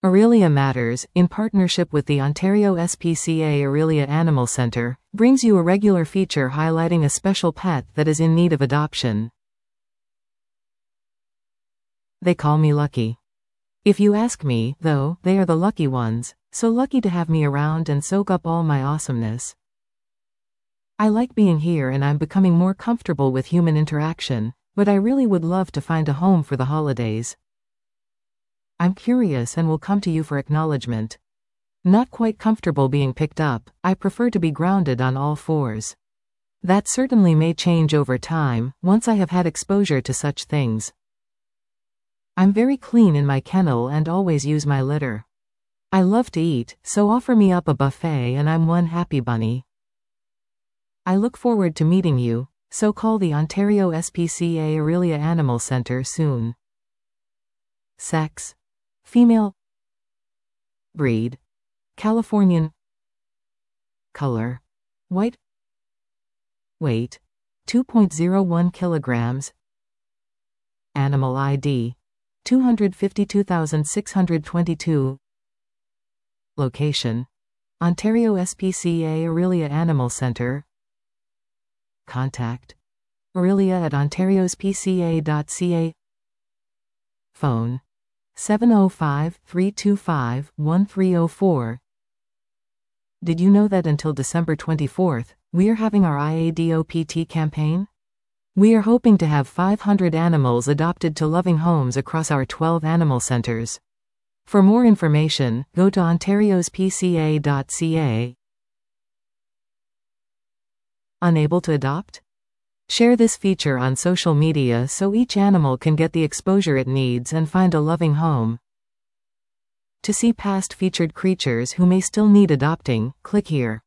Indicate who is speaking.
Speaker 1: Aurelia Matters, in partnership with the Ontario SPCA Aurelia Animal Centre, brings you a regular feature highlighting a special pet that is in need of adoption. They call me lucky. If you ask me, though, they are the lucky ones, so lucky to have me around and soak up all my awesomeness. I like being here and I'm becoming more comfortable with human interaction, but I really would love to find a home for the holidays. I'm curious and will come to you for acknowledgement. Not quite comfortable being picked up, I prefer to be grounded on all fours. That certainly may change over time, once I have had exposure to such things. I'm very clean in my kennel and always use my litter. I love to eat, so offer me up a buffet and I'm one happy bunny. I look forward to meeting you, so call the Ontario SPCA Aurelia Animal Centre soon. Sex: female. Breed: Californian. Color: white. Weight: 2.01 kilograms. Animal ID: 252,622. Location: Ontario SPCA Aurelia Animal Centre. Contact: aurelia@ontariospca.ca. Phone: 705-325-1304. Did you know that until December 24th, we are having our IADOPT campaign? We are hoping to have 500 animals adopted to loving homes across our 12 animal centers. For more information, go to ontariospca.ca. Unable to adopt? Share this feature on social media so each animal can get the exposure it needs and find a loving home. To see past featured creatures who may still need adopting, click here.